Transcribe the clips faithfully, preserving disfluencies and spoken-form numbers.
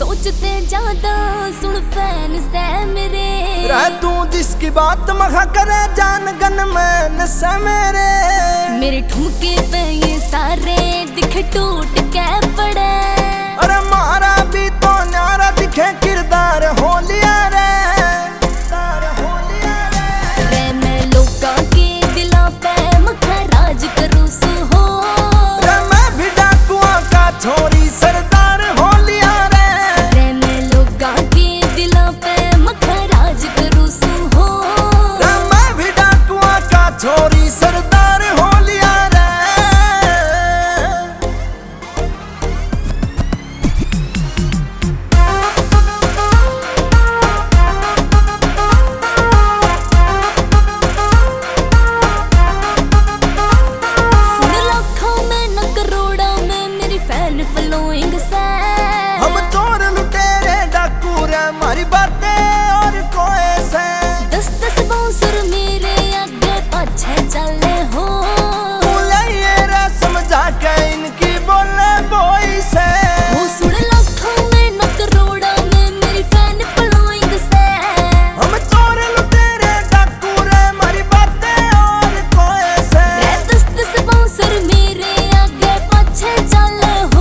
सोचते ज्यादा सुन फैन से मेरे रह तू जिसकी बात मखा करे जान गन में से मेरे मेरे ठुमके पे ये सारे दिखे टूट के पड़े। अरे मारा भी तो न्यारा दिखे किरदार हो लिया रे रे मैं लोका के दिलों पे मखा राज करूं सु हो रे मैं भी डाकुआ का छोरी सरदार हो लिया रे रे मैं लोका के दिलों पे मखा राज करूं सु हो रे मैं भी डाकुआ का छोरी सरदार हो लिया रे। फॉलोइंग से हम चोर लुटेरे डाकू रे मारी बातें और कोई से दस दस बांसुर मेरे आगे पाछे चले हो ये रे समझा के इनकी बोले बोई से वो सुन लाखों में न करोड़ों में मेरी फैन फॉलोइंग से हम चोर लुटेरे डाकू रे मारी बातें और कोई से दस दस बांसुर मेरे आगे पाछे चले हो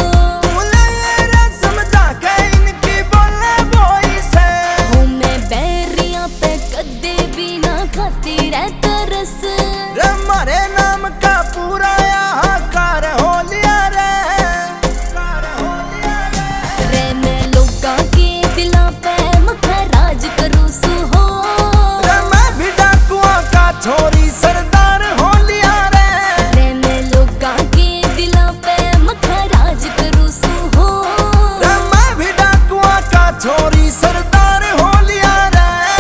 रे मारे नाम का पूरा यहाँ कार हो लिया रे रे मैं लोका के दिलों पे मखा राज करूं सु हो रे मैं भी डाकुआ का छोरी सरदार हो लिया रे रे मैं लोका के दिलों पे मखा राज करूं सु हो रे मैं भी डाकुआ का छोरी सरदार हो लिया रे।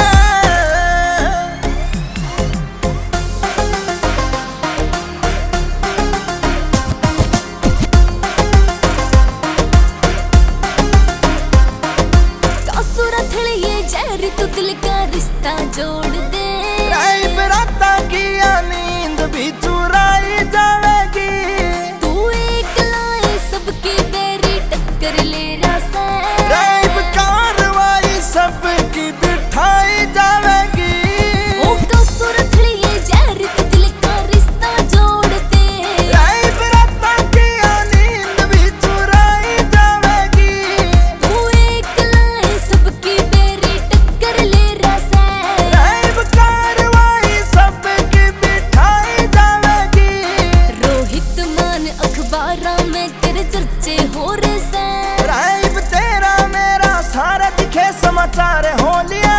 ये जहरी तो दिल का रिश्ता जोड़ दे बराता की नींद भी चुराई जाएगी तू एक लाए सबकी बेरी टक्कर ले रासा कार्रवाई सबकी बिठाई जाएगी ओ कसूर ये जहरी तो दिल का रिश्ता जोड़ दे बराता की नींद भी चुराई जाएगी तू एक लाए सबकी बेरी टक्कर ले रासा कार्रवाई सबकी बिठाई जाएगी रोहित मान अखबारों में तेरे चर्चे हो रहे से तेरा मेरा सारा दिखे समाचार हो लिया